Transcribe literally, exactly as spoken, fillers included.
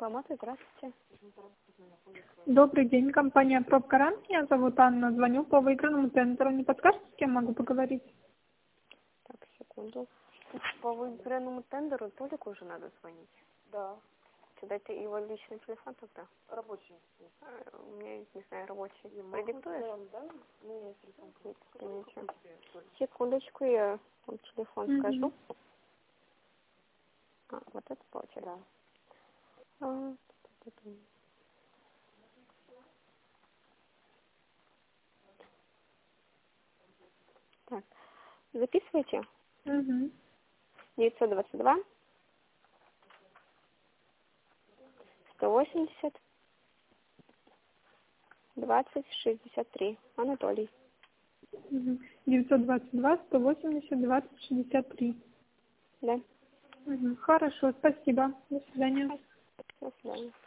банкомата. Здравствуйте. Добрый день, компания «Пробка.Ран». Меня зовут Анна. Звоню по выигранному тендеру. Не подскажете, с кем могу поговорить? Так, секунду. По выигранному тендеру Толику уже надо звонить? Да. Дайте его личный телефон тогда. Рабочий. А, у меня есть, не знаю, рабочий. Я могу, Продиктуешь? да? У меня есть телефон. Извините. Секундочку, я вам телефон Мгм. скажу. А, вот это получается. Да. А, так, записывайте. Мгм. девятьсот двадцать два сто восемьдесят двадцать шестьдесят три. Анатолий. Мгм. девятьсот двадцать два сто восемьдесят двадцать шестьдесят три. Да. Мгм. Хорошо, спасибо. До свидания. До свидания.